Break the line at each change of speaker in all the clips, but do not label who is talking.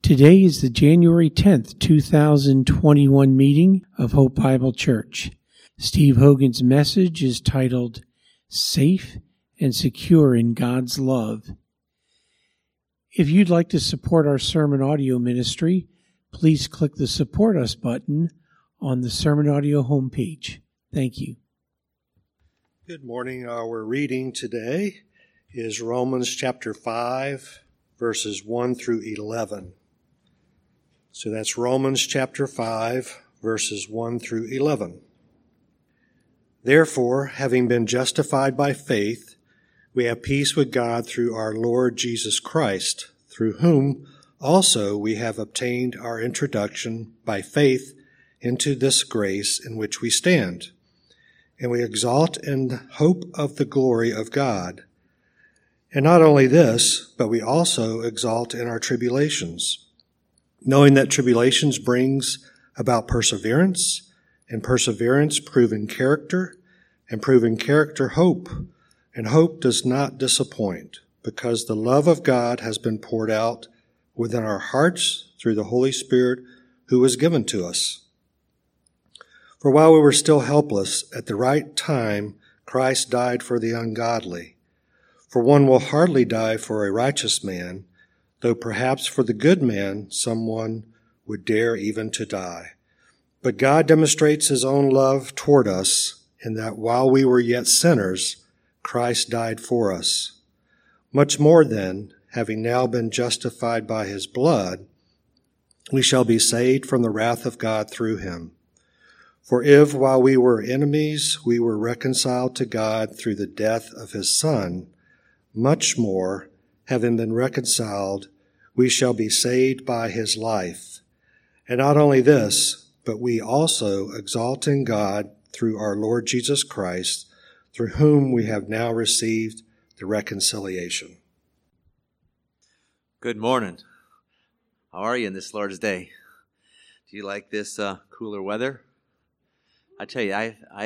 Today is the January 10th, 2021 meeting of Hope Bible Church. Steve Hogan's message is titled, Safe and Secure in God's Love. If you'd like to support our sermon audio ministry, please click the Support Us button on the sermon audio homepage. Thank you.
Good morning. Our reading today is Romans chapter 5, verses 1 through 11. So that's Romans chapter 5, verses 1 through 11. Therefore, having been justified by faith, we have peace with God through our Lord Jesus Christ, through whom also we have obtained our introduction by faith into this grace in which we stand. And we exalt in hope of the glory of God. And not only this, but we also exalt in our tribulations, knowing that tribulations brings about perseverance, and perseverance proven character, and proven character hope. And hope does not disappoint, because the love of God has been poured out within our hearts through the Holy Spirit who was given to us. For while we were still helpless, at the right time Christ died for the ungodly. For one will hardly die for a righteous man, though perhaps for the good man someone would dare even to die. But God demonstrates his own love toward us in that while we were yet sinners, Christ died for us. Much more then, having now been justified by his blood, we shall be saved from the wrath of God through him. For if, while we were enemies, we were reconciled to God through the death of his Son, much more, having been reconciled, we shall be saved by his life. And not only this, but we also exalt in God through our Lord Jesus Christ, through whom we have now received the reconciliation.
Good morning. How are you in this Lord's Day? Do you like this cooler weather? I tell you,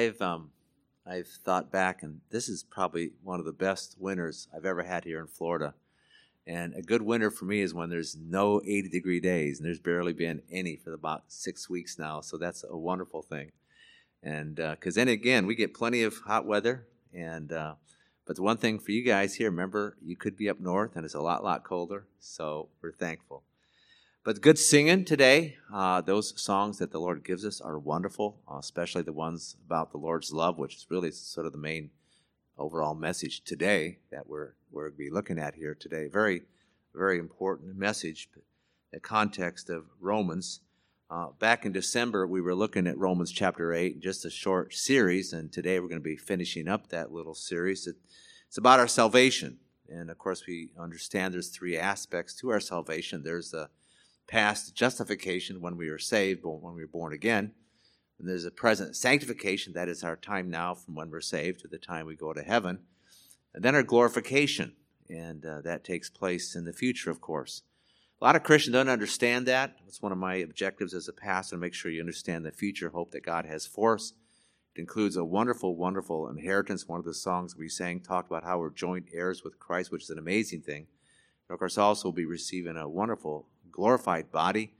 I've thought back, and this is probably one of the best winters I've ever had here in Florida. And a good winter for me is when there's no 80-degree days, and there's barely been any for about 6 weeks now. So that's a wonderful thing. And because then again, we get plenty of hot weather. And but the one thing for you guys here, remember, you could be up north, and it's a lot colder. So we're thankful. But good singing today. Those songs that the Lord gives us are wonderful, especially the ones about the Lord's love, which is really sort of the main overall message today that we're going to be looking at here today. Very, very important message, the context of Romans. Back in December, we were looking at Romans chapter 8, just a short series, and today we're going to be finishing up that little series. It's about our salvation, and of course we understand there's three aspects to our salvation. There's the past justification when we are saved, when we were born again. And there's a present sanctification, that is our time now from when we're saved to the time we go to heaven. And then our glorification, and that takes place in the future, of course. A lot of Christians don't understand that. It's one of my objectives as a pastor, to make sure you understand the future hope that God has for us. It includes a wonderful, wonderful inheritance. One of the songs we sang talked about how we're joint heirs with Christ, which is an amazing thing. And of course, also we'll be receiving a wonderful glorified body.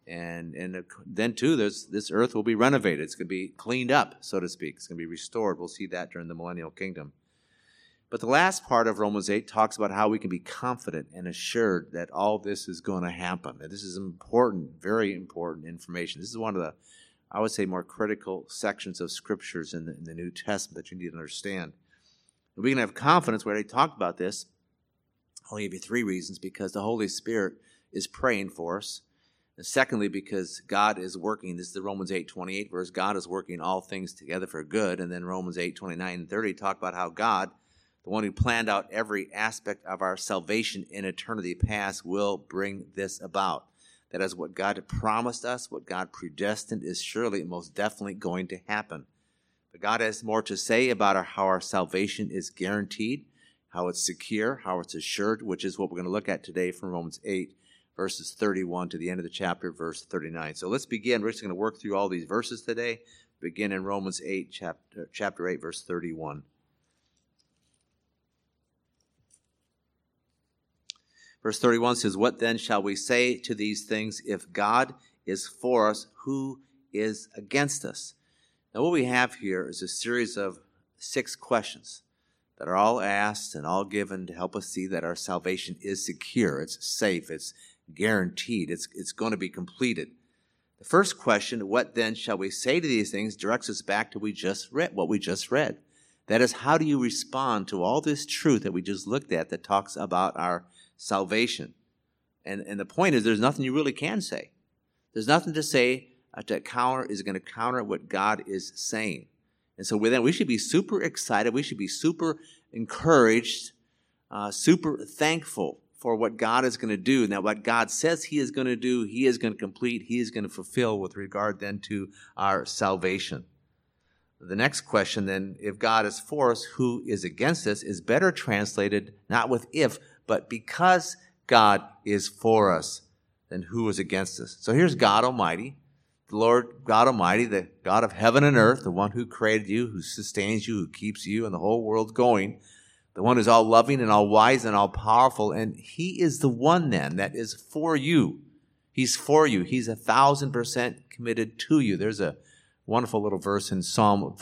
And then, too, this earth will be renovated. It's going to be cleaned up, so to speak. It's going to be restored. We'll see that during the millennial kingdom. But the last part of Romans 8 talks about how we can be confident and assured that all this is going to happen. And this is important, very important information. This is one of the, I would say, more critical sections of scriptures in the New Testament that you need to understand. And we can have confidence. We already talked about this. I'll give you three reasons. Because the Holy Spirit is praying for us. And secondly, because God is working, this is the Romans 8:28 verse, God is working all things together for good. And then Romans 8:29 and 30 talk about how God, the one who planned out every aspect of our salvation in eternity past, will bring this about. That is what God promised us, what God predestined is surely and most definitely going to happen. But God has more to say about how our salvation is guaranteed, how it's secure, how it's assured, which is what we're going to look at today from Romans 8. Verses 31 to the end of the chapter, verse 39. So let's begin. We're just going to work through all these verses today. Begin in Romans 8, chapter 8, verse 31. Verse 31 says, "What then shall we say to these things? If God is for us, who is against us?" Now what we have here is a series of 6 questions that are all asked and all given to help us see that our salvation is secure, it's safe, it's guaranteed, it's going to be completed. The first question, what then shall we say to these things, directs us back to what we just read. That is, how do you respond to all this truth that we just looked at that talks about our salvation? And the point is, there's nothing you really can say. There's nothing to say that is going to counter what God is saying. And so we should be super excited. We should be super encouraged, super thankful for what God is going to do. Now, what God says He is going to do, He is going to complete, He is going to fulfill with regard then to our salvation. The next question then, if God is for us, who is against us, is better translated not with if, but because God is for us, then who is against us? So here's God Almighty, the Lord God Almighty, the God of heaven and earth, the one who created you, who sustains you, who keeps you and the whole world going, the one who's all loving and all wise and all powerful, and He is the one then that is for you. He's for you. He's 1,000% committed to you. There's a wonderful little verse in Psalm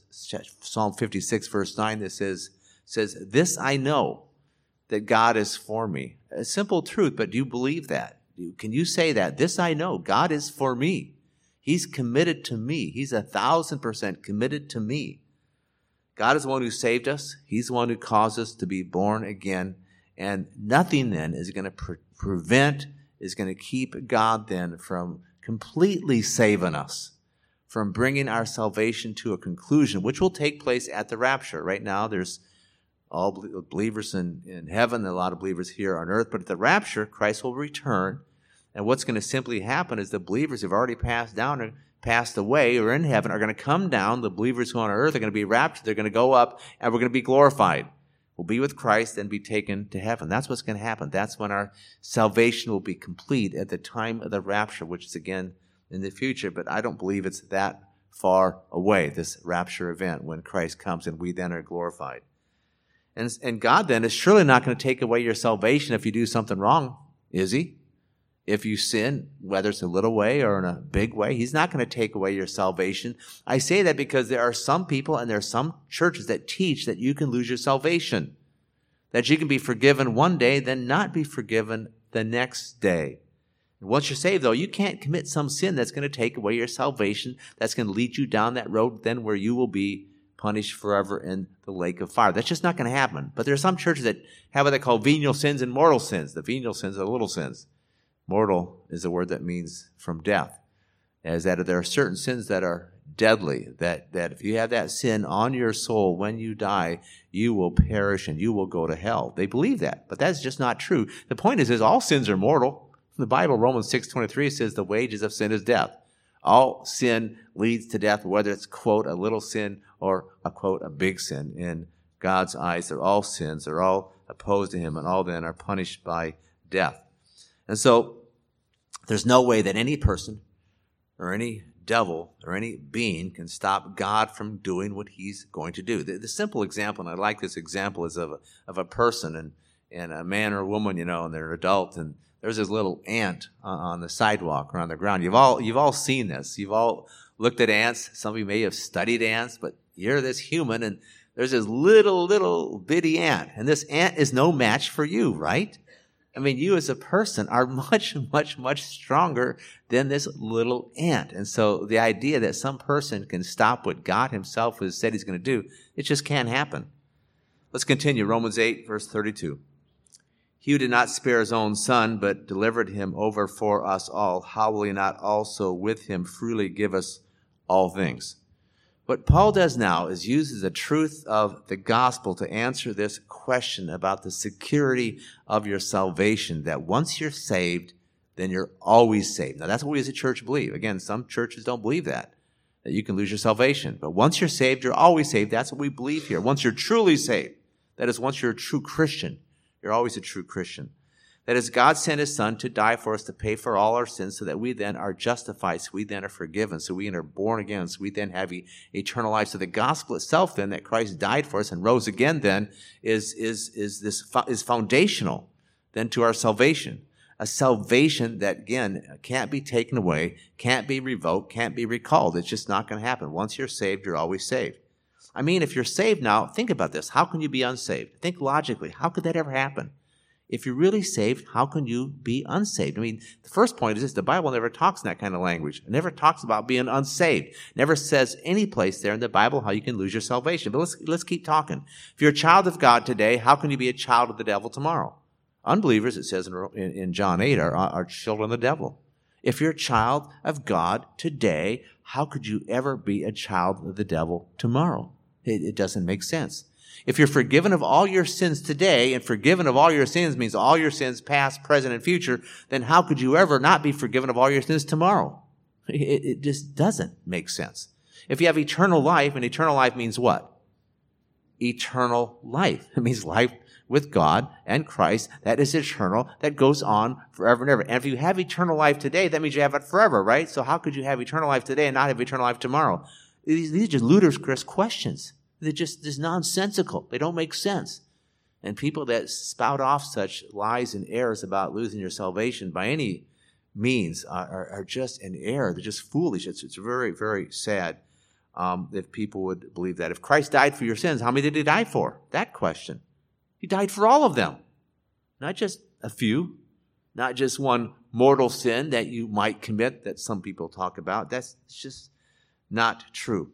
56, verse 9 that says, "This I know, that God is for me." A simple truth, but do you believe that? Can you say that? This I know, God is for me. He's committed to me. He's 1,000% committed to me. God is the one who saved us. He's the one who caused us to be born again. And nothing then is going to is going to keep God then from completely saving us, from bringing our salvation to a conclusion, which will take place at the rapture. Right now, there's all believers in heaven, a lot of believers here on earth. But at the rapture, Christ will return. And what's going to simply happen is the believers who have already passed away or in heaven are going to come down. The believers who are on earth are going to be raptured. They're going to go up, and we're going to be glorified. We'll be with Christ and be taken to heaven. That's what's going to happen. That's when our salvation will be complete at the time of the rapture, which is again in the future. But I don't believe it's that far away, this rapture event, when Christ comes and we then are glorified. And God then is surely not going to take away your salvation if you do something wrong, is He? If you sin, whether it's a little way or in a big way, He's not going to take away your salvation. I say that because there are some people and there are some churches that teach that you can lose your salvation, that you can be forgiven one day, then not be forgiven the next day. And once you're saved, though, you can't commit some sin that's going to take away your salvation, that's going to lead you down that road then where you will be punished forever in the lake of fire. That's just not going to happen. But there are some churches that have what they call venial sins and mortal sins. The venial sins are the little sins. Mortal is a word that means from death. As that there are certain sins that are deadly, that if you have that sin on your soul when you die, you will perish and you will go to hell. They believe that, but that's just not true. The point is all sins are mortal. In the Bible, Romans 6:23 says the wages of sin is death. All sin leads to death, whether it's, quote, a little sin or, quote, a big sin. In God's eyes, they're all sins. They're all opposed to Him, and all then are punished by death. And so there's no way that any person or any devil or any being can stop God from doing what He's going to do. The simple example, and I like this example, is of a person and a man or a woman, and they're an adult, and there's this little ant on the sidewalk or on the ground. You've all seen this. You've all looked at ants. Some of you may have studied ants, but you're this human, and there's this little bitty ant, and this ant is no match for you, right? I mean, you as a person are much, much, much stronger than this little ant. And so the idea that some person can stop what God Himself has said He's going to do, it just can't happen. Let's continue. Romans 8, verse 32. He who did not spare His own Son, but delivered Him over for us all, how will He not also with Him freely give us all things? What Paul does now is uses the truth of the gospel to answer this question about the security of your salvation, that once you're saved, then you're always saved. Now, that's what we as a church believe. Again, some churches don't believe that you can lose your salvation. But once you're saved, you're always saved. That's what we believe here. Once you're truly saved, that is, once you're a true Christian, you're always a true Christian. That is, God sent His Son to die for us, to pay for all our sins, so that we then are justified, so we then are forgiven, so we then are born again, so we then have eternal life. So the gospel itself then, that Christ died for us and rose again then, is foundational. than to our salvation. A salvation that, again, can't be taken away, can't be revoked, can't be recalled. It's just not going to happen. Once you're saved, you're always saved. I mean, if you're saved now, think about this. How can you be unsaved? Think logically. How could that ever happen? If you're really saved, how can you be unsaved? I mean, the first point is this. The Bible never talks in that kind of language. It never talks about being unsaved. It never says any place there in the Bible how you can lose your salvation. But let's keep talking. If you're a child of God today, how can you be a child of the devil tomorrow? Unbelievers, it says in John 8, are children of the devil. If you're a child of God today, how could you ever be a child of the devil tomorrow? It doesn't make sense. If you're forgiven of all your sins today, and forgiven of all your sins means all your sins past, present, and future, then how could you ever not be forgiven of all your sins tomorrow? It just doesn't make sense. If you have eternal life, and eternal life means what? Eternal life. It means life with God and Christ that is eternal, that goes on forever and ever. And if you have eternal life today, that means you have it forever, right? So how could you have eternal life today and not have eternal life tomorrow? These are just ludicrous questions. They're just nonsensical. They don't make sense. And people that spout off such lies and errors about losing your salvation by any means are just in error. They're just foolish. It's very, very sad if people would believe that. If Christ died for your sins, how many did he die for? That question. He died for all of them. Not just a few. Not just one mortal sin that you might commit that some people talk about. That's just not true.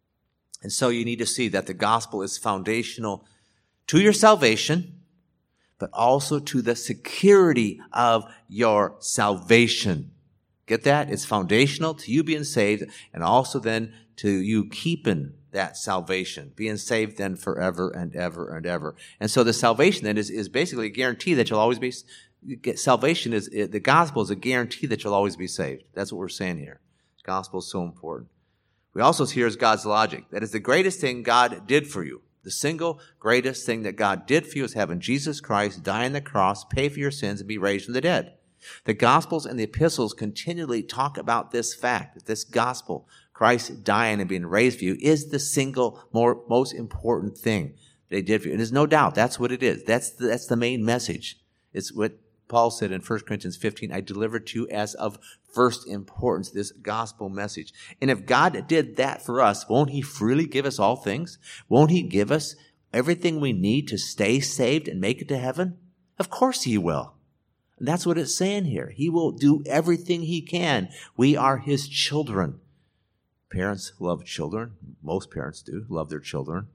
And so you need to see that the gospel is foundational to your salvation, but also to the security of your salvation. Get that? It's foundational to you being saved, and also then to you keeping that salvation, being saved then forever and ever and ever. And so the salvation then is basically a guarantee that you'll always be, salvation is, the gospel is a guarantee that you'll always be saved. That's what we're saying here. The gospel is so important. We also see here is God's logic. That is the greatest thing God did for you. The single greatest thing that God did for you is having Jesus Christ die on the cross, pay for your sins, and be raised from the dead. The Gospels and the epistles continually talk about this fact, that this gospel, Christ dying and being raised for you, is the single most important thing they did for you. And there's no doubt that's what it is. That's the main message. It's what Paul said in 1 Corinthians 15, I delivered to you as of first importance, this gospel message. And if God did that for us, won't he freely give us all things? Won't he give us everything we need to stay saved and make it to heaven? Of course he will. And that's what it's saying here. He will do everything he can. We are his children. Parents love children. Most parents do love their children.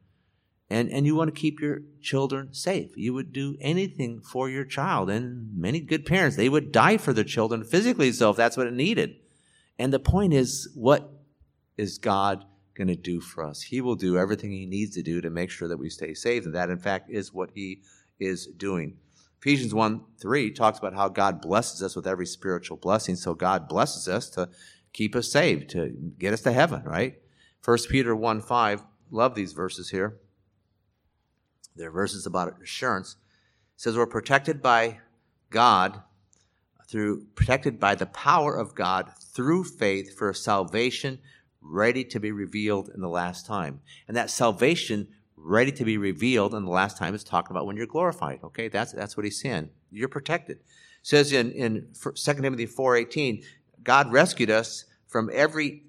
And you want to keep your children safe. You would do anything for your child. And many good parents, they would die for their children physically, so if that's what it needed. And the point is, what is God going to do for us? He will do everything he needs to do to make sure that we stay safe. And that, in fact, is what he is doing. Ephesians 1:3 talks about how God blesses us with every spiritual blessing. So God blesses us to keep us saved, to get us to heaven, right? 1 Peter 1:5, love these verses here. They're verses about assurance. It says we're protected by God, protected by the power of God through faith for salvation ready to be revealed in the last time. And that salvation ready to be revealed in the last time is talking about when you're glorified. Okay, that's what he's saying. You're protected. It says in 2 Timothy 4:18, God rescues us from every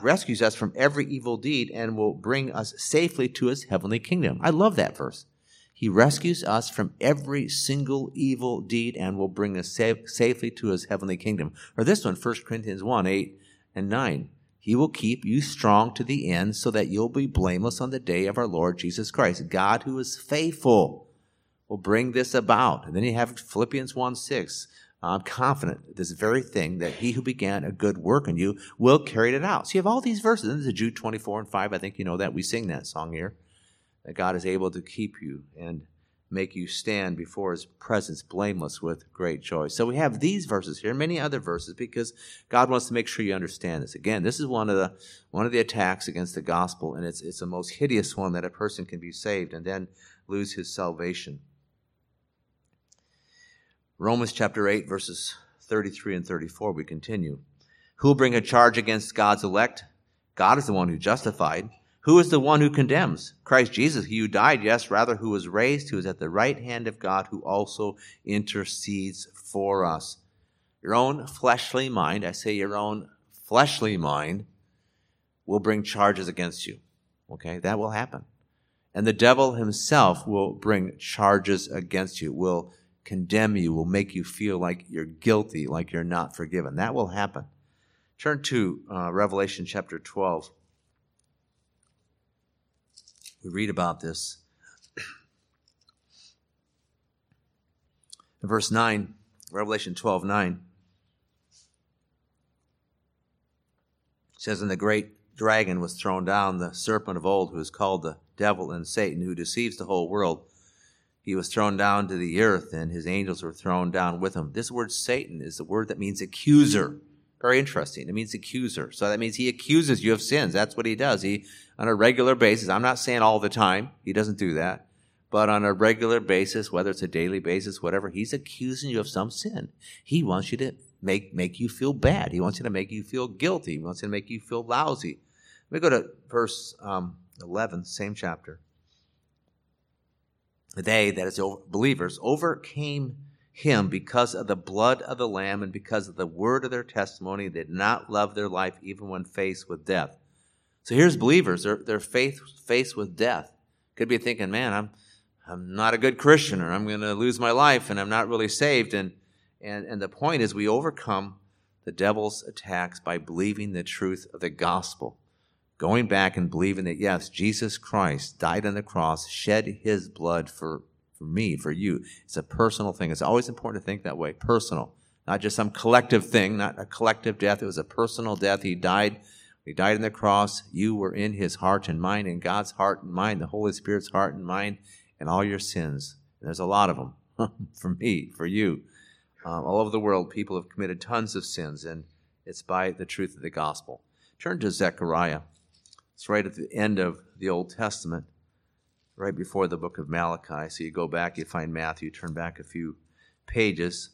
evil deed and will bring us safely to his heavenly kingdom. I love that verse. He rescues us from every single evil deed and will bring us safely to his heavenly kingdom. Or this one, 1 Corinthians 1:8 and 9. He will keep you strong to the end so that you'll be blameless on the day of our Lord Jesus Christ. God, who is faithful, will bring this about. And then you have Philippians 1:6. I'm confident this very thing, that he who began a good work in you will carry it out. So you have all these verses. This is Jude 24:5. I think you know that. We sing that song here. That God is able to keep you and make you stand before his presence blameless with great joy. So we have these verses here, many other verses, because God wants to make sure you understand this. Again, this is one of the attacks against the gospel, and it's the most hideous one, that a person can be saved and then lose his salvation. Romans chapter 8, verses 33 and 34, we continue. Who will bring a charge against God's elect? God is the one who justified. Who Who is the one who condemns? Christ Jesus, he who died, yes, rather who was raised, who is at the right hand of God, who also intercedes for us. Your own fleshly mind, I say your own fleshly mind, will bring charges against you. Okay, that will happen. And the devil himself will bring charges against you, will condemn you, will make you feel like you're guilty, like you're not forgiven. That will happen. Turn to Revelation chapter 12. We read about this. In verse 9, Revelation 12:9, it says, "And the great dragon was thrown down, the serpent of old, who is called the devil and Satan, who deceives the whole world. He was thrown down to the earth, and his angels were thrown down with him." This word Satan is the word that means accuser. Very interesting. It means accuser. So that means he accuses you of sins. That's what he does. He, on a regular basis, I'm not saying all the time, he doesn't do that, but on a regular basis, whether it's a daily basis, whatever, he's accusing you of some sin. He wants you to make you feel bad. He wants you to make you feel guilty. He wants you to make you feel lousy. Let me go to verse 11, same chapter. They, that is believers, overcame him because of the blood of the Lamb and because of the word of their testimony. They did not love their life even when faced with death. So here's believers. They're faced with death. Could be thinking, man, I'm not a good Christian, or I'm going to lose my life and I'm not really saved. And the point is, we overcome the devil's attacks by believing the truth of the gospel. Going back and believing that, yes, Jesus Christ died on the cross, shed his blood for me, for you. It's a personal thing. It's always important to think that way, personal. Not just some collective thing, not a collective death. It was a personal death. He died on the cross. You were in his heart and mind, in God's heart and mind, the Holy Spirit's heart and mind, and all your sins. And there's a lot of them for me, for you. All over the world, people have committed tons of sins, and it's by the truth of the gospel. Turn to Zechariah. It's right at the end of the Old Testament, right before the book of Malachi. So you go back, you find Matthew, turn back a few pages.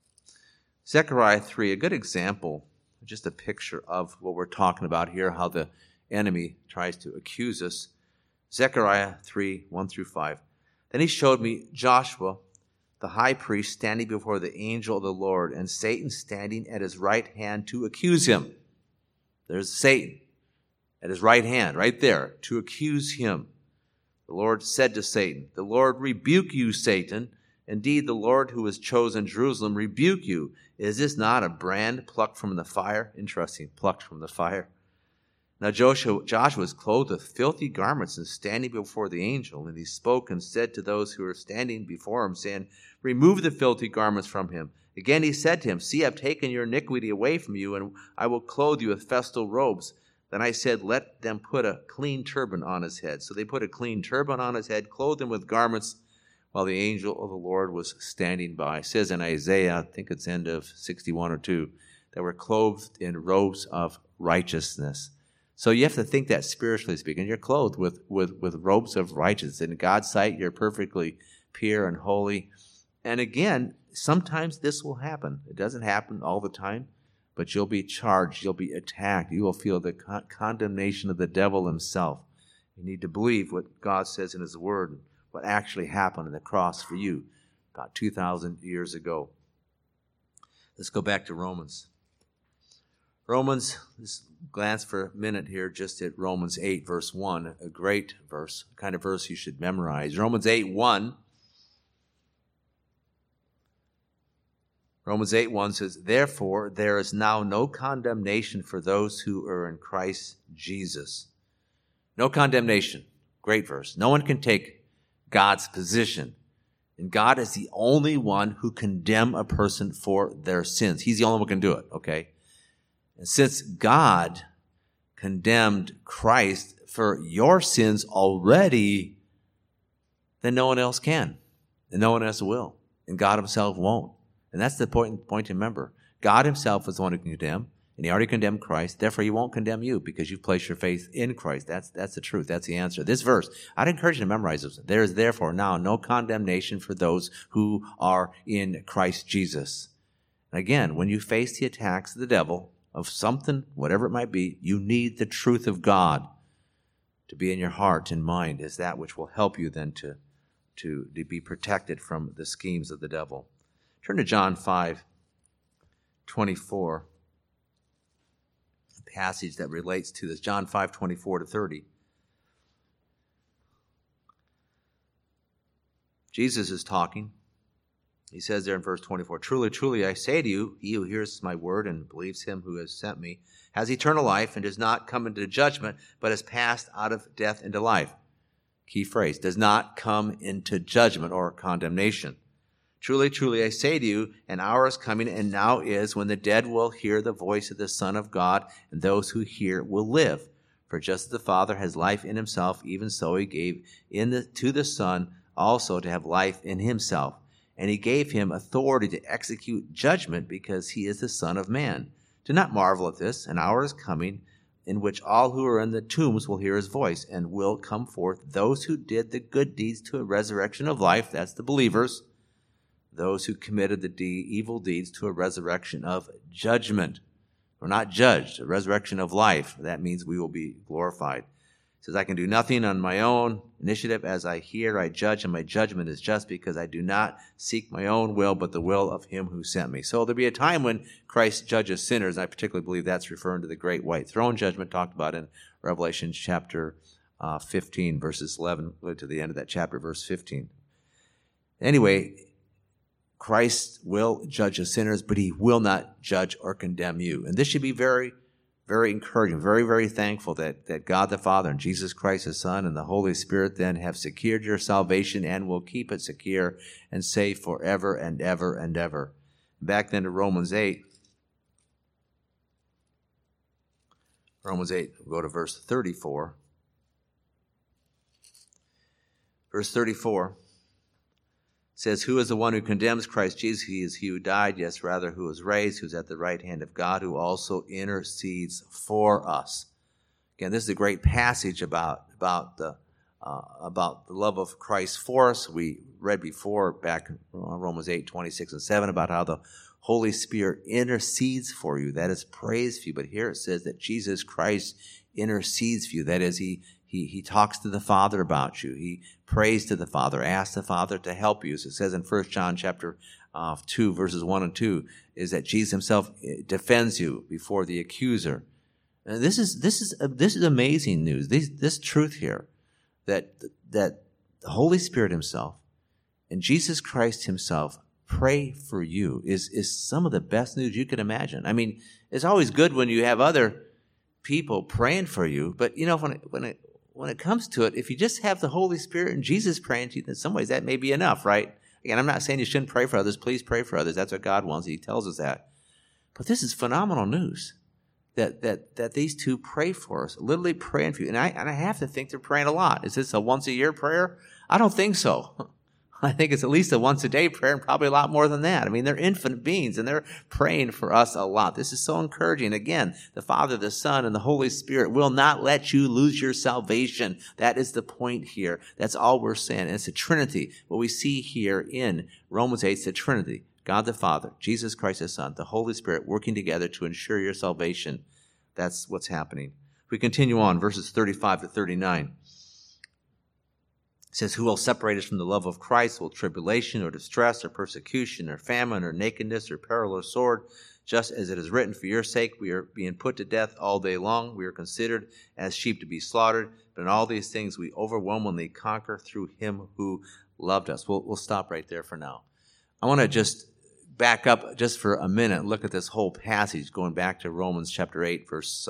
Zechariah 3, a good example, just a picture of what we're talking about here, how the enemy tries to accuse us. Zechariah 3, 1 through 5. Then he showed me Joshua, the high priest, standing before the angel of the Lord, and Satan standing at his right hand to accuse him. There's Satan at his right hand, right there, to accuse him. The Lord said to Satan, "The Lord rebuke you, Satan. Indeed, the Lord who has chosen Jerusalem rebuke you. Is this not a brand plucked from the fire?" Interesting, plucked from the fire. Now Joshua was clothed with filthy garments and standing before the angel. And he spoke and said to those who were standing before him, saying, "Remove the filthy garments from him." Again he said to him, "See, I've taken your iniquity away from you, and I will clothe you with festal robes." Then I said, "Let them put a clean turban on his head." So they put a clean turban on his head, clothed him with garments, while the angel of the Lord was standing by. It says in Isaiah, I think it's end of 61 or 2, that we're clothed in robes of righteousness. So you have to think that spiritually speaking. You're clothed with robes of righteousness. In God's sight, you're perfectly pure and holy. And again, sometimes this will happen. It doesn't happen all the time. But you'll be charged, you'll be attacked, you will feel the condemnation of the devil himself. You need to believe what God says in his word, what actually happened on the cross for you about 2,000 years ago. Let's go back to Romans. Let's glance for a minute here just at Romans 8, verse 1, a great verse, kind of verse you should memorize. Romans 8:1. Romans 8:1 says, "Therefore there is now no condemnation for those who are in Christ Jesus." No condemnation. Great verse. No one can take God's position. And God is the only one who can condemn a person for their sins. He's the only one who can do it, okay? And since God condemned Christ for your sins already, then no one else can. And no one else will. And God himself won't. And that's the point to remember. God himself is the one who can condemn, and he already condemned Christ. Therefore, he won't condemn you because you've placed your faith in Christ. That's the truth. That's the answer. This verse, I'd encourage you to memorize this. There is therefore now no condemnation for those who are in Christ Jesus. And again, when you face the attacks of the devil, of something, whatever it might be, you need the truth of God. to be in your heart and mind is that which will help you then to be protected from the schemes of the devil. Turn to John 5:24, a passage that relates to this. John 5:24 to 30. Jesus is talking. He says there in verse 24, "Truly, truly, I say to you, he who hears my word and believes him who has sent me has eternal life and does not come into judgment, but has passed out of death into life." Key phrase, does not come into judgment or condemnation. "Truly, truly, I say to you, an hour is coming and now is when the dead will hear the voice of the Son of God, and those who hear will live. For just as the Father has life in himself, even so he gave to the Son also to have life in himself. And he gave him authority to execute judgment because he is the Son of Man. Do not marvel at this. An hour is coming in which all who are in the tombs will hear his voice and will come forth, those who did the good deeds to a resurrection of life," that's the believers, "those who committed the evil deeds to a resurrection of judgment." We're not judged, a resurrection of life. That means we will be glorified. It says, "I can do nothing on my own initiative. As I hear, I judge, and my judgment is just because I do not seek my own will, but the will of him who sent me." So there'll be a time when Christ judges sinners. I particularly believe that's referring to the great white throne judgment talked about in Revelation chapter 15, verses 11 to the end of that chapter, verse 15. Anyway, Christ will judge the sinners, but he will not judge or condemn you. And this should be very, very encouraging, very, very thankful that God the Father and Jesus Christ his Son and the Holy Spirit then have secured your salvation and will keep it secure and safe forever and ever and ever. Back then to Romans 8. Romans 8, we'll go to verse 34. Verse 34 says, "Who is the one who condemns? Christ Jesus? He is he who died, yes, rather, who was raised, who's at the right hand of God, who also intercedes for us." Again, this is a great passage about the love of Christ for us. We read before back in Romans 8, 26 and 7 about how the Holy Spirit intercedes for you. That is praise for you. But here it says that Jesus Christ intercedes for you. That is, He talks to the Father about you. He prays to the Father, asks the Father to help you. As it says in 1 John chapter 2, verses 1 and 2, is that Jesus himself defends you before the accuser. And this is amazing news. This truth here, that the Holy Spirit himself and Jesus Christ himself pray for you is some of the best news you can imagine. I mean, it's always good when you have other people praying for you, but you know, when it comes to it, if you just have the Holy Spirit and Jesus praying to you, in some ways that may be enough, right? Again, I'm not saying you shouldn't pray for others. Please pray for others. That's what God wants. He tells us that. But this is phenomenal news that these two pray for us, literally praying for you. And I have to think they're praying a lot. Is this a once-a-year prayer? I don't think so. I think it's at least a once-a-day prayer and probably a lot more than that. I mean, they're infinite beings, and they're praying for us a lot. This is so encouraging. Again, the Father, the Son, and the Holy Spirit will not let you lose your salvation. That is the point here. That's all we're saying. And it's a Trinity. What we see here in Romans 8 is the Trinity. God the Father, Jesus Christ the Son, the Holy Spirit working together to ensure your salvation. That's what's happening. We continue on, verses 35 to 39. It says, "Who will separate us from the love of Christ? Will tribulation or distress or persecution or famine or nakedness or peril or sword? Just as it is written, for your sake we are being put to death all day long. We are considered as sheep to be slaughtered. But in all these things we overwhelmingly conquer through him who loved us." We'll stop right there for now. I want to just back up just for a minute and look at this whole passage, going back to Romans chapter 8, verse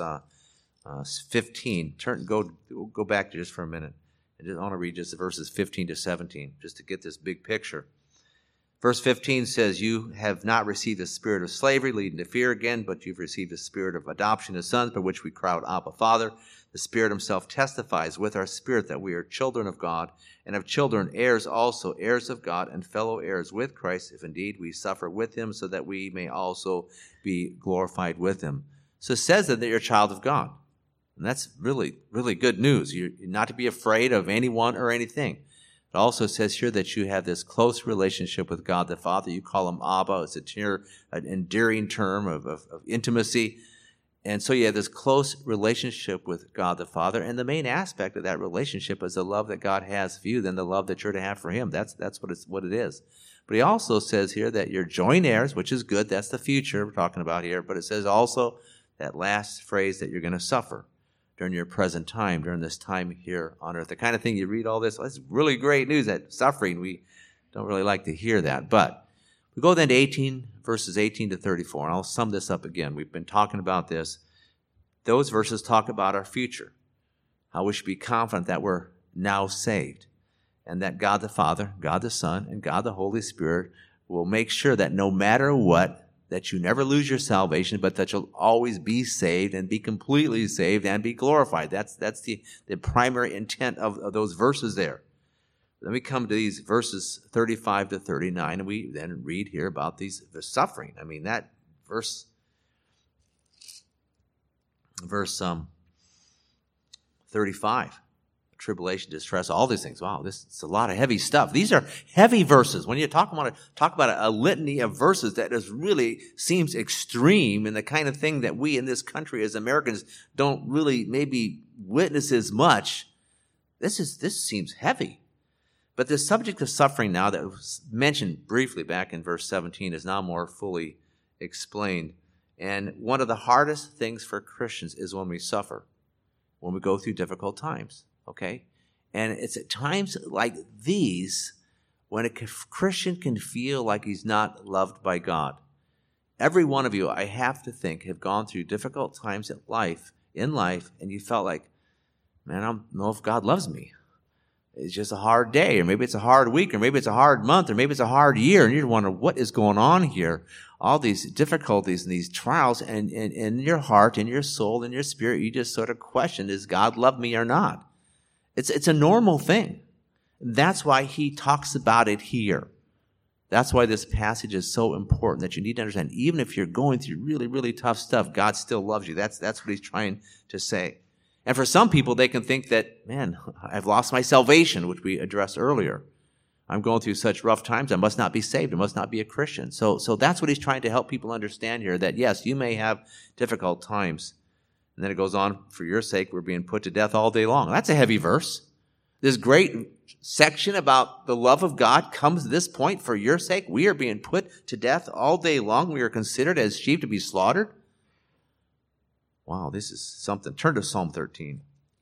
15. Go back to just for a minute. I want to read just the verses 15 to 17, just to get this big picture. Verse 15 says, "You have not received the spirit of slavery, leading to fear again, but you've received the spirit of adoption as sons, by which we cry out, Abba, Father. The Spirit himself testifies with our spirit that we are children of God, and of children heirs also, heirs of God, and fellow heirs with Christ, if indeed we suffer with him, so that we may also be glorified with him." So it says that you're a child of God. And that's really, really good news. You're not to be afraid of anyone or anything. It also says here that you have this close relationship with God the Father. You call him Abba. It's an endearing term of intimacy. And so you have this close relationship with God the Father, and the main aspect of that relationship is the love that God has for you, then the love that you're to have for him. That's what it is. But he also says here that you're joint heirs, which is good. That's the future we're talking about here. But it says also that last phrase that you're going to suffer during your present time, during this time here on earth. The kind of thing you read all this, that's really great news, that suffering. We don't really like to hear that. But we go then to verses 18 to 34, and I'll sum this up again. We've been talking about this. Those verses talk about our future, how we should be confident that we're now saved, and that God the Father, God the Son, and God the Holy Spirit will make sure that no matter what, that you never lose your salvation, but that you'll always be saved and be completely saved and be glorified. That's the primary intent of those verses there. Then we come to these verses 35 to 39, and we then read here about the suffering. I mean, that verse 35, tribulation, distress, all these things. Wow, it's a lot of heavy stuff. These are heavy verses. When you talk about a litany of verses that is really seems extreme and the kind of thing that we in this country as Americans don't really maybe witness as much, this seems heavy. But the subject of suffering now that was mentioned briefly back in verse 17 is now more fully explained. And one of the hardest things for Christians is when we suffer, when we go through difficult times, okay? And it's at times like these when a Christian can feel like he's not loved by God. Every one of you, I have to think, have gone through difficult times in life, and you felt like, man, I don't know if God loves me. It's just a hard day, or maybe it's a hard week, or maybe it's a hard month, or maybe it's a hard year, and you're wondering what is going on here. All these difficulties and these trials, and in your heart, in your soul, in your spirit, you just sort of question, does God love me or not? It's a normal thing. That's why he talks about it here. That's why this passage is so important, that you need to understand, even if you're going through really, really tough stuff, God still loves you. That's what he's trying to say. And for some people, they can think that, man, I've lost my salvation, which we addressed earlier. I'm going through such rough times, I must not be saved. I must not be a Christian. So that's what he's trying to help people understand here, that yes, you may have difficult times. And then it goes on, for your sake, we're being put to death all day long. That's a heavy verse. This great section about the love of God comes to this point, for your sake, we are being put to death all day long. We are considered as sheep to be slaughtered. Wow, this is something. Turn to Psalm 13.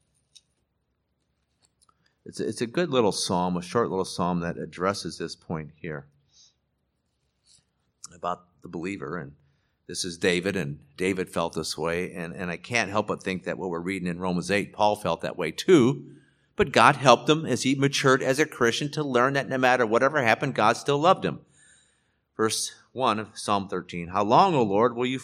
It's a good little psalm, a short little psalm that addresses this point here about the believer. And this is David, and David felt this way. And I can't help but think that what we're reading in Romans 8, Paul felt that way too. But God helped him as he matured as a Christian to learn that no matter whatever happened, God still loved him. Verse 1 of Psalm 13, How long, O Lord, will you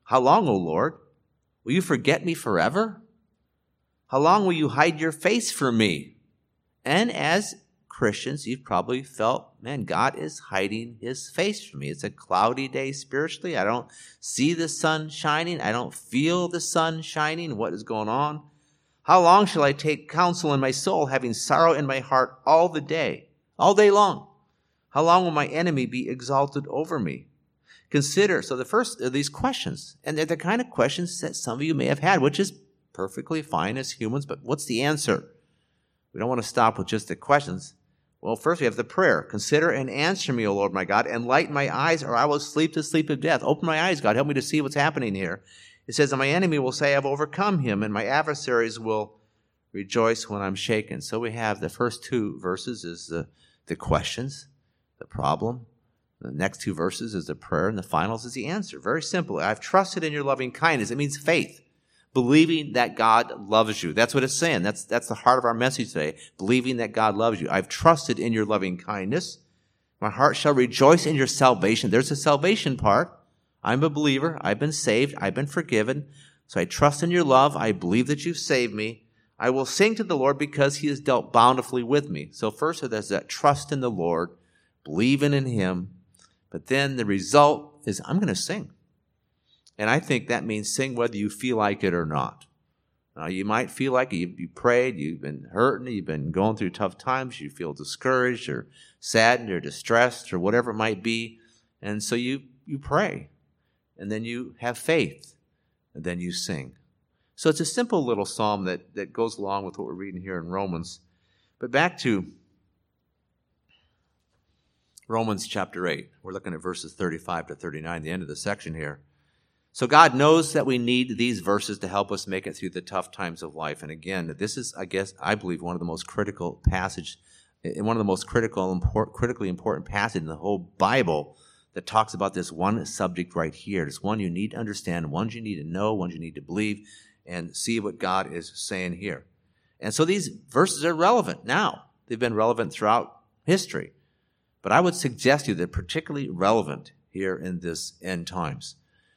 forget me forever? How long will you hide your face from me? And as Christians, you've probably felt, man, God is hiding his face from me. It's a cloudy day spiritually. I don't see the sun shining. I don't feel the sun shining. What is going on? How long shall I take counsel in my soul, having sorrow in my heart all day long? How long will my enemy be exalted over me? Consider, so the first of these questions, and they're the kind of questions that some of you may have had, which is perfectly fine as humans, but what's the answer? We don't want to stop with just the questions. Well, first we have the prayer. Consider and answer me, O Lord my God, and lighten my eyes, or I will sleep the sleep of death. Open my eyes, God. Help me to see what's happening here. It says, and my enemy will say, I've overcome him, and my adversaries will rejoice when I'm shaken. So we have the first two verses is the questions, the problem. The next two verses is the prayer, and the finals is the answer. Very simple. I've trusted in your loving kindness. It means faith. Believing that God loves you. That's what it's saying. That's the heart of our message today. Believing that God loves you. I've trusted in your loving kindness. My heart shall rejoice in your salvation. There's a salvation part. I'm a believer. I've been saved. I've been forgiven. So I trust in your love. I believe that you've saved me. I will sing to the Lord because he has dealt bountifully with me. So first there's that trust in the Lord, believing in him. But then the result is I'm going to sing. And I think that means sing whether you feel like it or not. Now, you might feel like you prayed, you've been hurting, you've been going through tough times, you feel discouraged or saddened or distressed or whatever it might be. And so you pray. And then you have faith. and then you sing. So it's a simple little psalm that goes along with what we're reading here in Romans. But back to Romans chapter 8. We're looking at verses 35 to 39, the end of the section here. So God knows that we need these verses to help us make it through the tough times of life. And again, this is, I believe, one of the most critical passages, one of the most critically important passages in the whole Bible that talks about this one subject right here. It's one you need to understand, one you need to know, one you need to believe, and see what God is saying here. And so these verses are relevant now. They've been relevant throughout history. But I would suggest to you they're particularly relevant here in this end times.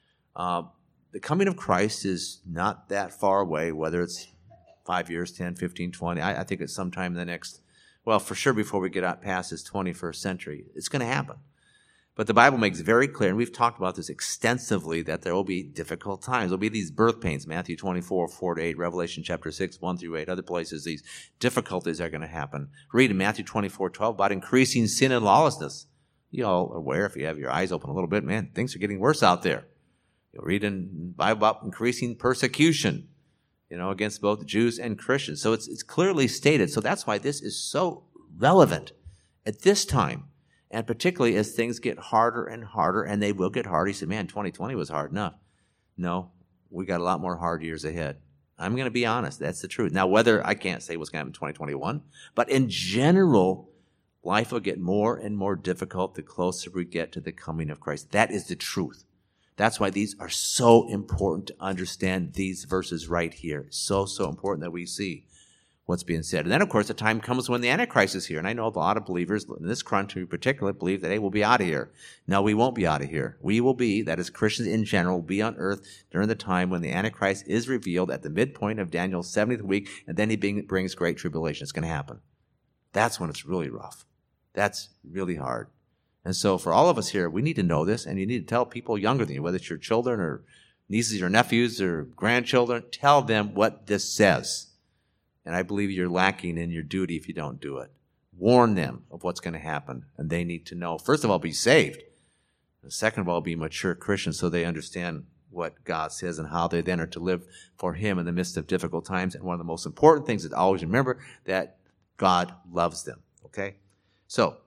The coming of Christ is not that far away, whether it's 5 years, 10, 15, 20. I think it's sometime in the next, well, for sure before we get out past this 21st century. It's going to happen. But the Bible makes very clear, and we've talked about this extensively, that there will be difficult times. There will be these birth pains, Matthew 24, 4-8, Revelation chapter 6, 1-8, other places. These difficulties are going to happen. Read in Matthew 24, 12 about increasing sin and lawlessness. You all are aware, if you have your eyes open a little bit, man, things are getting worse out there. You'll read in the Bible about increasing persecution, against both Jews and Christians. So it's clearly stated. So that's why this is so relevant at this time. And particularly as things get harder and harder, and they will get harder. He said, man, 2020 was hard enough. No, we got a lot more hard years ahead. I'm going to be honest. That's the truth. Now, whether I can't say what's going to happen in 2021, but in general, life will get more and more difficult the closer we get to the coming of Christ. That is the truth. That's why these are so important to understand these verses right here. So important that we see what's being said. And then, of course, the time comes when the Antichrist is here. And I know a lot of believers in this country in particular believe that, hey, we'll be out of here. No, we won't be out of here. We will be, that is Christians in general, will be on earth during the time when the Antichrist is revealed at the midpoint of Daniel's 70th week, and then he brings great tribulation. It's going to happen. That's when it's really rough. That's really hard. And so for all of us here, we need to know this, and you need to tell people younger than you, whether it's your children or nieces or nephews or grandchildren, tell them what this says. And I believe you're lacking in your duty if you don't do it. Warn them of what's going to happen. And they need to know, first of all, be saved. And second of all, be mature Christians so they understand what God says and how they then are to live for Him in the midst of difficult times. And one of the most important things is to always remember that God loves them. Okay? So,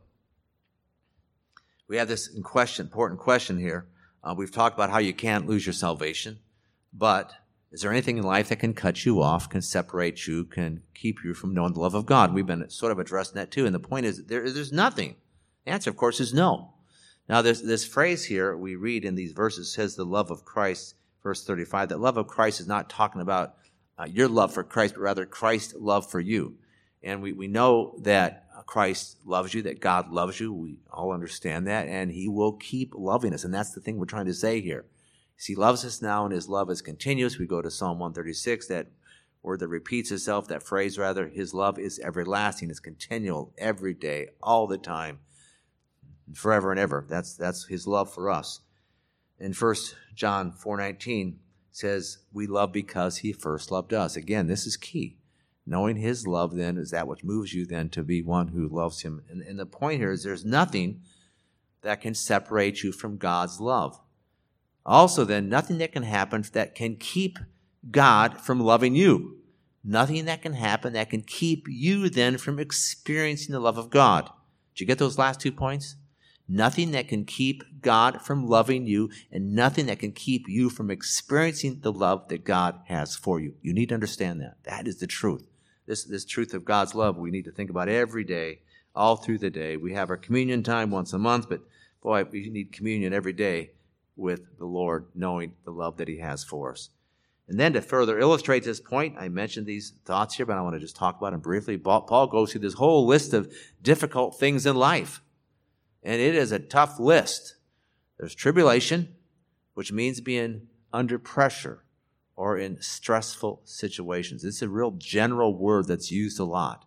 we have this important question here. We've talked about how you can't lose your salvation, but is there anything in life that can cut you off, can separate you, can keep you from knowing the love of God? We've been sort of addressing that too, and the point is there's nothing. The answer, of course, is no. Now, there's this phrase here we read in these verses says the love of Christ, verse 35. That love of Christ is not talking about your love for Christ, but rather Christ's love for you. And we know that Christ loves you, that God loves you. We all understand that, and He will keep loving us. And that's the thing we're trying to say here. He loves us now, and His love is continuous. We go to Psalm 136, that word that repeats itself, that phrase rather, His love is everlasting, is continual, every day, all the time, forever and ever. That's His love for us. In 1 John 4:19 says, we love because He first loved us. Again, this is key. Knowing His love then is that which moves you then to be one who loves Him. And the point here is there's nothing that can separate you from God's love. Also then, nothing that can happen that can keep God from loving you. Nothing that can happen that can keep you then from experiencing the love of God. Did you get those last 2 points? Nothing that can keep God from loving you, and nothing that can keep you from experiencing the love that God has for you. You need to understand that. That is the truth. This truth of God's love we need to think about every day, all through the day. We have our communion time once a month, but boy, we need communion every day with the Lord, knowing the love that He has for us. And then to further illustrate this point, I mentioned these thoughts here, but I want to just talk about them briefly. Paul goes through this whole list of difficult things in life, and it is a tough list. There's tribulation, which means being under pressure or in stressful situations. It's a real general word that's used a lot.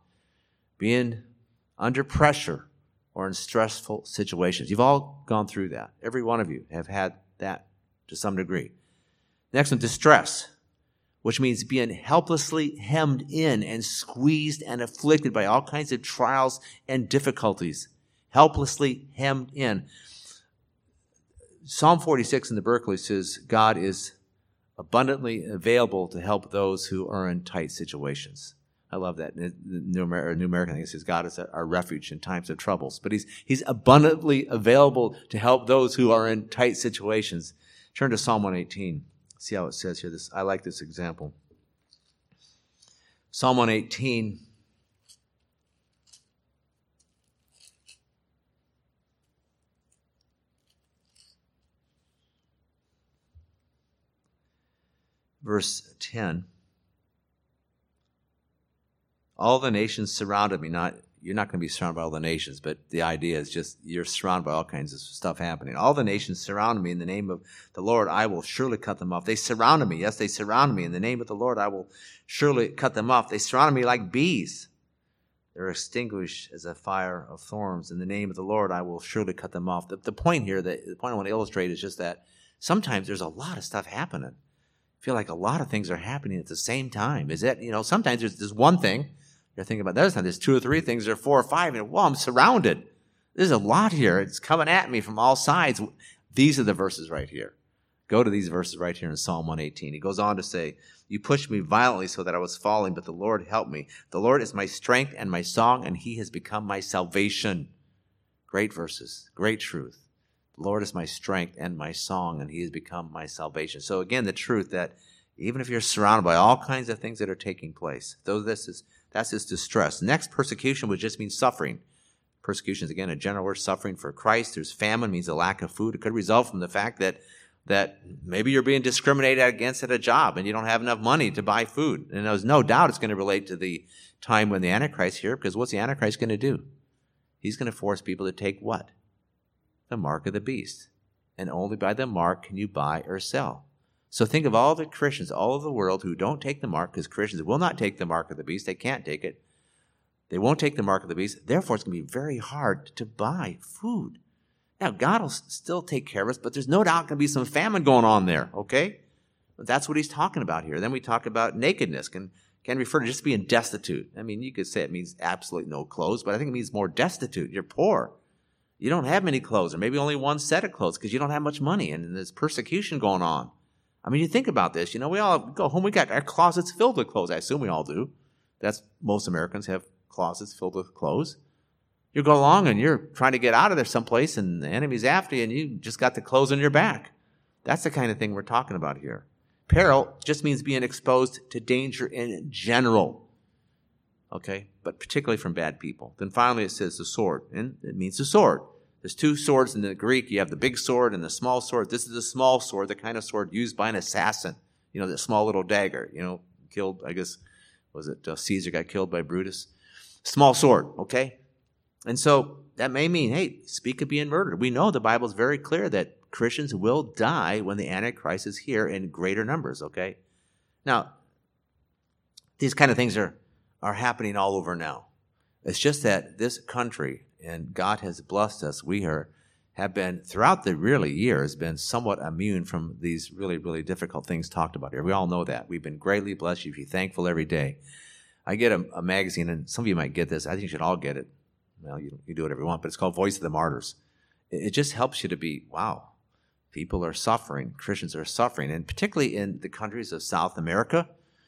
Being under pressure or in stressful situations. You've all gone through that. Every one of you have had that to some degree. Next one, distress, which means being helplessly hemmed in and squeezed and afflicted by all kinds of trials and difficulties. Helplessly hemmed in. Psalm 46 in the Berkeley says, God is abundantly available to help those who are in tight situations. I love that. The New American, I think it says, God is our refuge in times of troubles. But he's abundantly available to help those who are in tight situations. Turn to Psalm 118. See how it says here. I like this example. Psalm 118. Verse 10. All the nations surrounded me. You're not going to be surrounded by all the nations, but the idea is just you're surrounded by all kinds of stuff happening. All the nations surrounded me. In the name of the Lord, I will surely cut them off. They surrounded me. Yes, they surrounded me. In the name of the Lord, I will surely cut them off. They surrounded me like bees. They're extinguished as a fire of thorns. In the name of the Lord, I will surely cut them off. The point here, the point I want to illustrate is just that sometimes there's a lot of stuff happening. I feel like a lot of things are happening at the same time. Is that, sometimes there's one thing. You're thinking about the other time. There's 2 or 3 things, or 4 or 5. And, I'm surrounded. There's a lot here. It's coming at me from all sides. These are the verses right here. Go to these verses right here in Psalm 118. He goes on to say, you pushed me violently so that I was falling, but the Lord helped me. The Lord is my strength and my song, and he has become my salvation. Great verses. Great truth. The Lord is my strength and my song, and he has become my salvation. So again, the truth that even if you're surrounded by all kinds of things that are taking place, that's his distress. Next, persecution would just mean suffering. Persecution is, again, a general word, suffering for Christ. There's famine, means a lack of food. It could result from the fact that maybe you're being discriminated against at a job and you don't have enough money to buy food. And there's no doubt it's going to relate to the time when the Antichrist here, because what's the Antichrist going to do? He's going to force people to take what? The mark of the beast. And only by the mark can you buy or sell. So think of all the Christians all over the world who don't take the mark, because Christians will not take the mark of the beast. They can't take it. They won't take the mark of the beast. Therefore, it's going to be very hard to buy food. Now, God will still take care of us, but there's no doubt going to be some famine going on there, okay? That's what he's talking about here. Then we talk about nakedness. Can refer to just being destitute. I mean, you could say it means absolutely no clothes, but I think it means more destitute. You're poor. You don't have many clothes, or maybe only one set of clothes because you don't have much money, and there's persecution going on. I mean, you think about this. We all go home. We got our closets filled with clothes. I assume we all do. Most Americans have closets filled with clothes. You go along and you're trying to get out of there someplace, and the enemy's after you, and you just got the clothes on your back. That's the kind of thing we're talking about here. Peril just means being exposed to danger in general, okay, but particularly from bad people. Then finally it says the sword, and it means the sword. There's 2 swords in the Greek. You have the big sword and the small sword. This is the small sword, the kind of sword used by an assassin. That small little dagger, killed, I guess, was it Caesar got killed by Brutus? Small sword, okay? And so that may mean, hey, speak of being murdered. We know the Bible is very clear that Christians will die when the Antichrist is here in greater numbers, okay? Now, these kind of things are happening all over now. It's just that this country, and God has blessed us, have been, throughout the years, been somewhat immune from these really, really difficult things talked about here. We all know that. We've been greatly blessed. You should be thankful every day. I get a magazine, and some of you might get this. I think you should all get it. Well, you do whatever you want, but it's called Voice of the Martyrs. It just helps you to be, wow, people are suffering. Christians are suffering. And particularly in the countries of South America,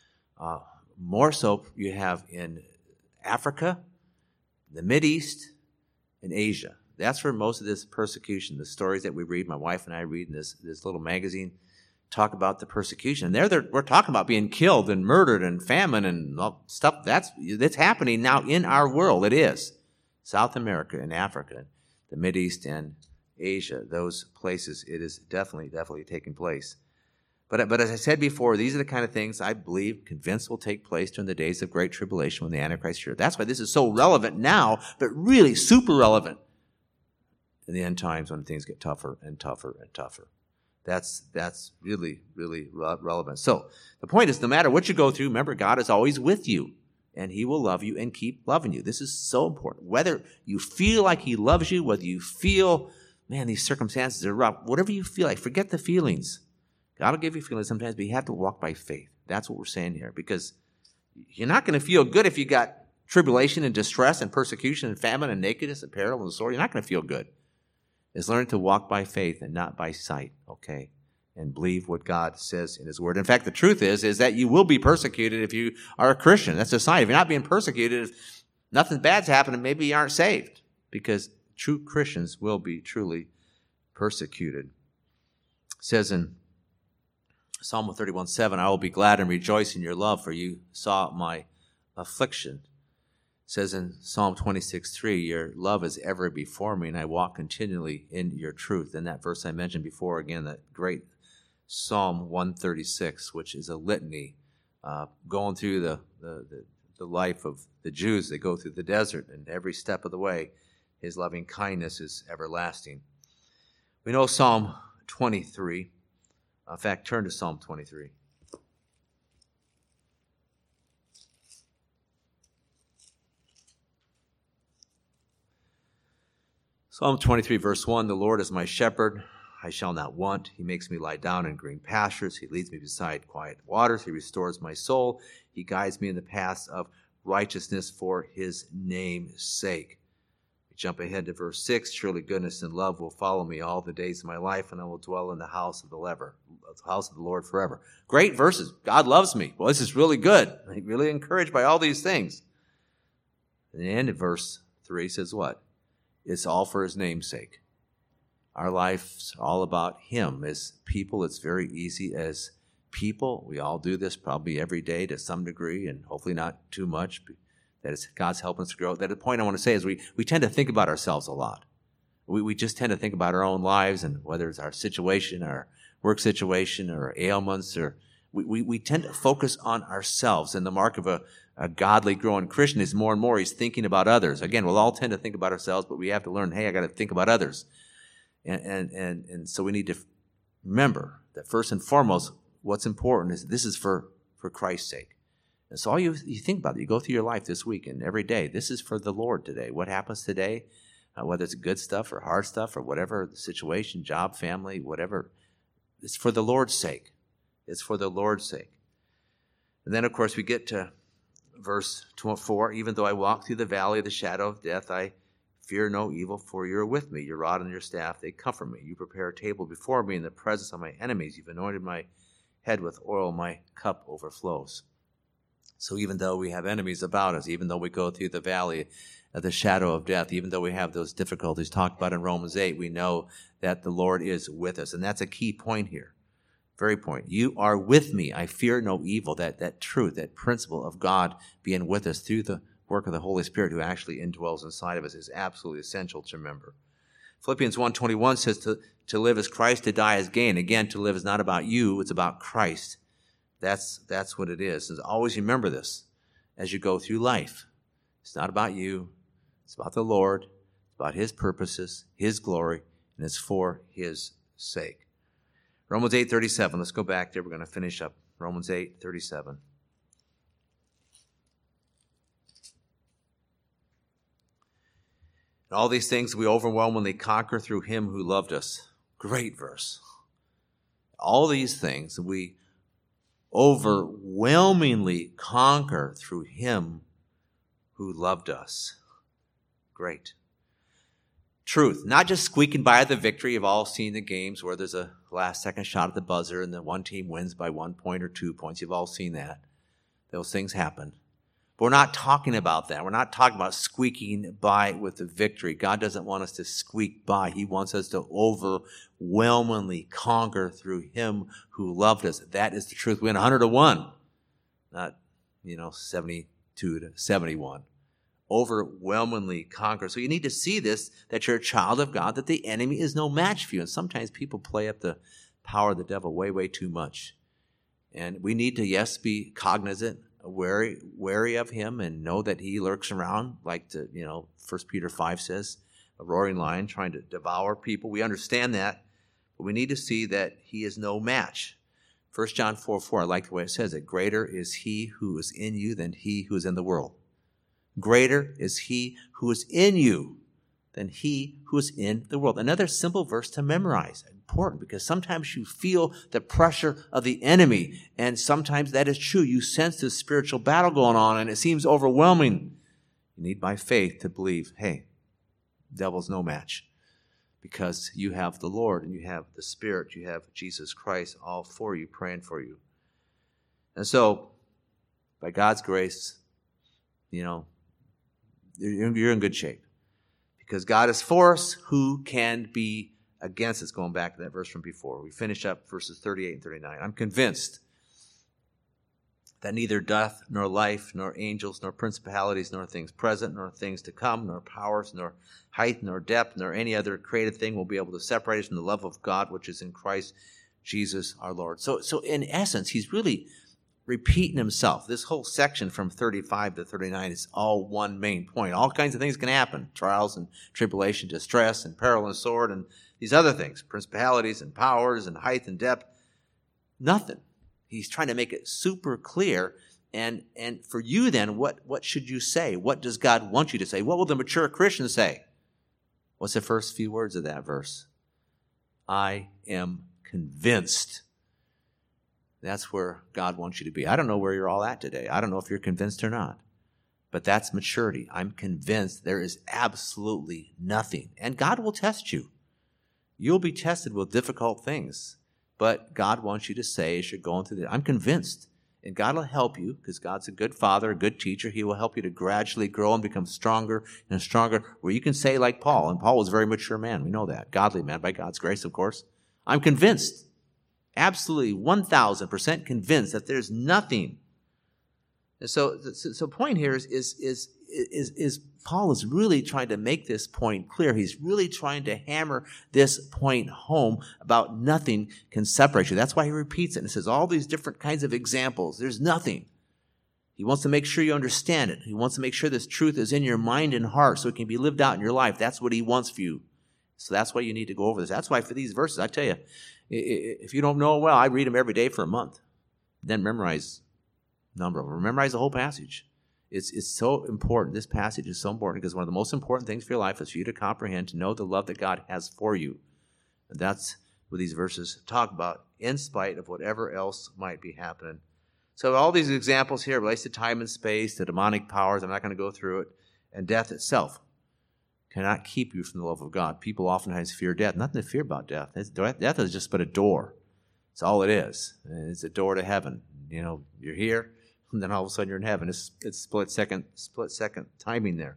more so you have in Africa, the Mideast, and Asia. That's where most of this persecution, the stories that we read, my wife and I read in this little magazine, talk about the persecution. And we're talking about being killed and murdered and famine and stuff. That's happening now in our world. It is. South America and Africa, the Mideast and Asia, those places, it is definitely taking place. But as I said before, these are the kind of things I believe, convinced will take place during the days of great tribulation when the Antichrist is here. That's why this is so relevant now, but really super relevant in the end times when things get tougher and tougher and tougher. That's really, really relevant. So the point is, no matter what you go through, remember, God is always with you, and he will love you and keep loving you. This is so important. Whether you feel like he loves you, whether you feel, man, these circumstances are rough, whatever you feel like, forget the feelings. God will give you feelings sometimes, but you have to walk by faith. That's what we're saying here, because you're not going to feel good if you got tribulation and distress and persecution and famine and nakedness and peril and sword. You're not going to feel good. It's learning to walk by faith and not by sight, okay? and believe what God says in his word. In fact, the truth is that you will be persecuted if you are a Christian. That's a sign. If you're not being persecuted, if nothing bad's happening, maybe you aren't saved, because true Christians will be truly persecuted. It says in Psalm 31:7, I will be glad and rejoice in your love, for you saw my affliction. It says in Psalm 26:3, your love is ever before me, and I walk continually in your truth. And that verse I mentioned before, again, that great Psalm 136, which is a litany going through the life of the Jews. They go through the desert, and every step of the way, his loving kindness is everlasting. We know Psalm 23. In fact, turn to Psalm 23. Psalm 23, verse 1, the Lord is my shepherd, I shall not want. He makes me lie down in green pastures. He leads me beside quiet waters. He restores my soul. He guides me in the paths of righteousness for his name's sake. We jump ahead to verse 6. Surely goodness and love will follow me all the days of my life, and I will dwell in the house of the Lord forever. Great verses. God loves me. Well, this is really good. I'm really encouraged by all these things. And the end of verse 3 says what? It's all for his name's sake. Our life's all about him. As people, it's very easy as people. We all do this probably every day to some degree, and hopefully not too much. That is God's helping us to grow. That the point I want to say is we tend to think about ourselves a lot. We just tend to think about our own lives, and whether it's our situation, our work situation, or ailments, or we tend to focus on ourselves. And the mark of a godly growing Christian is more and more he's thinking about others. Again, we'll all tend to think about ourselves, but we have to learn, hey, I got to think about others. And so we need to remember that first and foremost, what's important is this is for Christ's sake. And so all you think about it, you go through your life this week and every day, this is for the Lord today. What happens today, whether it's good stuff or hard stuff or whatever the situation, job, family, whatever, it's for the Lord's sake. It's for the Lord's sake. And then, of course, we get to verse 4, even though I walk through the valley of the shadow of death, I fear no evil, for you are with me. Your rod and your staff, they comfort me. You prepare a table before me in the presence of my enemies. You've anointed my head with oil. My cup overflows. So even though we have enemies about us, even though we go through the valley of the shadow of death, even though we have those difficulties talked about in Romans 8, we know that the Lord is with us. And that's a key point here. Very point. You are with me. I fear no evil. That truth, that principle of God being with us through the work of the Holy Spirit who actually indwells inside of us is absolutely essential to remember. Philippians 1:21 says to live as Christ, to die as gain. Again, to live is not about you, it's about Christ. That's what it is. And always remember this as you go through life. It's not about you. It's about the Lord. It's about his purposes, his glory, and it's for his sake. Romans 8:37. Let's go back there. We're going to finish up. Romans 8:37. All these things we overwhelmingly conquer through him who loved us. Great verse. All these things we overwhelmingly conquer through him who loved us. Great. Truth. Not just squeaking by the victory. You've all seen the games where there's a last-second shot at the buzzer and the one team wins by 1 point or 2 points. You've all seen that. Those things happen. But we're not talking about that. We're not talking about squeaking by with the victory. God doesn't want us to squeak by. He wants us to overwhelmingly conquer through him who loved us. That is the truth. We win 100-1, not 72-71. Overwhelmingly conquer. So you need to see this, that you're a child of God, that the enemy is no match for you. And sometimes people play up the power of the devil way, way too much. And we need to, yes, be cognizant, wary of him, and know that he lurks around, like 1 Peter 5 says, a roaring lion trying to devour people. We understand that, but we need to see that he is no match. 1 John 4:4, I like the way it says it. Greater is he who is in you than he who is in the world. Greater is he who is in you than he who is in the world. Another simple verse to memorize. Important, because sometimes you feel the pressure of the enemy, and sometimes that is true. You sense this spiritual battle going on, and it seems overwhelming. You need by faith to believe, hey, devil's no match. because you have the Lord and you have the Spirit, you have Jesus Christ all for you, praying for you. And so, by God's grace, you're in good shape. Because God is for us, who can be against us? Going back to that verse from before. We finish up verses 38 and 39. I'm convinced that neither death, nor life, nor angels, nor principalities, nor things present, nor things to come, nor powers, nor height, nor depth, nor any other created thing will be able to separate us from the love of God, which is in Christ Jesus our Lord. So in essence, he's really repeating himself. This whole section from 35 to 39 is all one main point. All kinds of things can happen. Trials and tribulation, distress and peril and sword and these other things. Principalities and powers and height and depth. Nothing. He's trying to make it super clear. And for you then, what should you say? What does God want you to say? What will the mature Christian say? What's the first few words of that verse? I am convinced. That's where God wants you to be. I don't know where you're all at today. I don't know if you're convinced or not. But that's maturity. I'm convinced there is absolutely nothing. And God will test you. You'll be tested with difficult things. But God wants you to say as you're going through I'm convinced. And God will help you because God's a good father, a good teacher. He will help you to gradually grow and become stronger and stronger where you can say like Paul. And Paul was a very mature man. We know that. Godly man by God's grace, of course. I'm convinced. Absolutely 1,000% convinced that there's nothing. And so point here is Paul is really trying to make this point clear. He's really trying to hammer this point home about nothing can separate you. That's why he repeats it and says all these different kinds of examples. There's nothing. He wants to make sure you understand it. He wants to make sure this truth is in your mind and heart so it can be lived out in your life. That's what he wants for you. So that's why you need to go over this. That's why for these verses, I tell you, if you don't know it well, I read them every day for a month. Then memorize a number of them. Memorize the whole passage. It's so important. This passage is so important because one of the most important things for your life is for you to comprehend, to know the love that God has for you. And that's what these verses talk about, in spite of whatever else might be happening. So all these examples here relates to time and space, to demonic powers. I'm not going to go through it. And death itself cannot keep you from the love of God. People oftentimes fear death. Nothing to fear about death. Death is just but a door. It's all it is. It's a door to heaven. You're here, and then all of a sudden you're in heaven. It's split second timing there.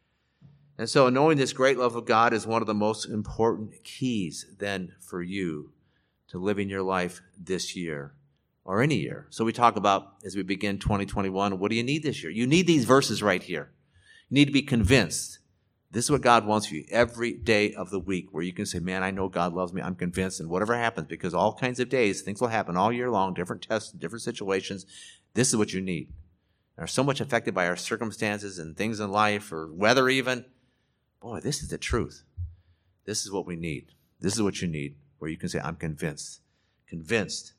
And so knowing this great love of God is one of the most important keys then for you to living your life this year or any year. So we talk about, as we begin 2021, what do you need this year? You need these verses right here. You need to be convinced. This is what God wants for you every day of the week, where you can say, man, I know God loves me. I'm convinced. And whatever happens, because all kinds of days, things will happen all year long, different tests, different situations. This is what you need. We're so much affected by our circumstances and things in life or weather even. Boy, this is the truth. This is what we need. This is what you need, where you can say, I'm convinced. Convinced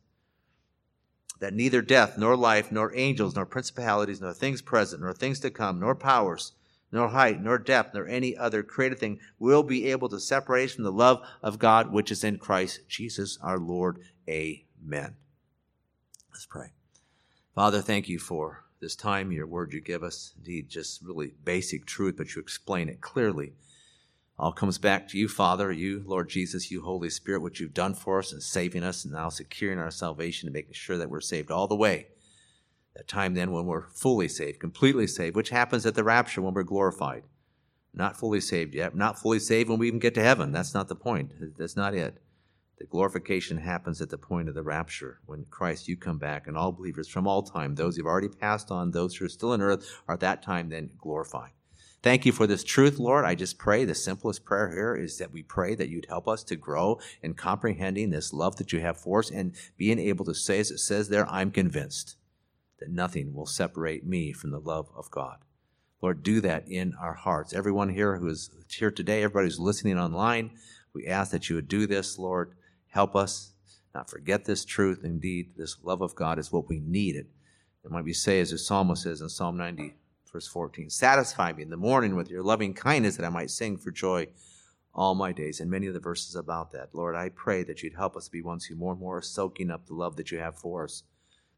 that neither death, nor life, nor angels, nor principalities, nor things present, nor things to come, nor powers, nor height, nor depth, nor any other created thing will be able to separate us from the love of God which is in Christ Jesus our Lord. Amen. Let's pray. Father, thank you for this time, your word you give us. Indeed, just really basic truth, but you explain it clearly. All comes back to you, Father, you, Lord Jesus, you, Holy Spirit, what you've done for us in saving us and now securing our salvation and making sure that we're saved all the way. That time then when we're fully saved, completely saved, which happens at the rapture when we're glorified. Not fully saved yet. Not fully saved when we even get to heaven. That's not the point. That's not it. The glorification happens at the point of the rapture when Christ, you come back, and all believers from all time, those who've already passed on, those who are still on earth, are at that time then glorified. Thank you for this truth, Lord. I just pray, the simplest prayer here is that we pray that you'd help us to grow in comprehending this love that you have for us and being able to say, as it says there, I'm convinced that nothing will separate me from the love of God. Lord, do that in our hearts. Everyone here who is here today, everybody who's listening online, we ask that you would do this, Lord. Help us not forget this truth. Indeed, this love of God is what we needed. And when we say, as the psalmist says in Psalm 90, verse 14, satisfy me in the morning with your loving kindness that I might sing for joy all my days. And many of the verses about that. Lord, I pray that you'd help us be ones who more and more are soaking up the love that you have for us.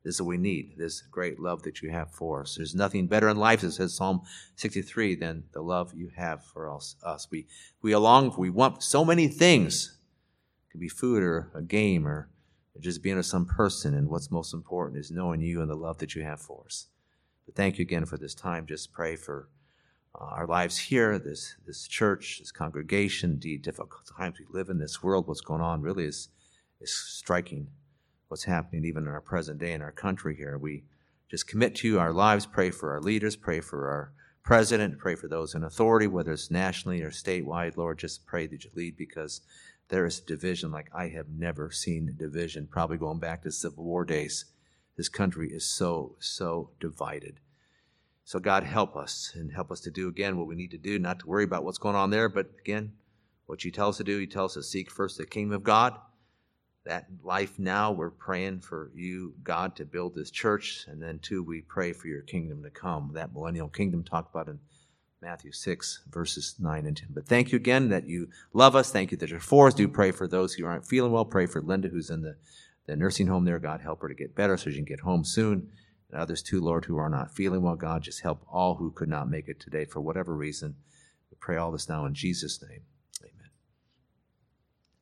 This is what we need, this great love that you have for us. There's nothing better in life, as says Psalm 63, than the love you have for us. We want so many things. It could be food or a game or just being with some person, and what's most important is knowing you and the love that you have for us. But thank you again for this time. Just pray for our lives here, this church, this congregation. Indeed, difficult times we live in this world. What's going on really is striking. What's happening even in our present day in our country here. We just commit to you our lives, pray for our leaders, pray for our president, pray for those in authority, whether it's nationally or statewide. Lord, just pray that you lead, because there is division like I have never seen division, probably going back to Civil War days. This country is so divided. So God, help us, and help us to do again what we need to do, not to worry about what's going on there, but again, what you tell us to do, you tell us to seek first the kingdom of God. That life now, we're praying for you, God, to build this church. And then, too, we pray for your kingdom to come, that millennial kingdom talked about in Matthew 6, verses 9 and 10. But thank you again that you love us. Thank you that you're for us. Do pray for those who aren't feeling well. Pray for Linda, who's in the nursing home there. God, help her to get better so she can get home soon. And others, too, Lord, who are not feeling well. God, just help all who could not make it today for whatever reason. We pray all this now in Jesus' name.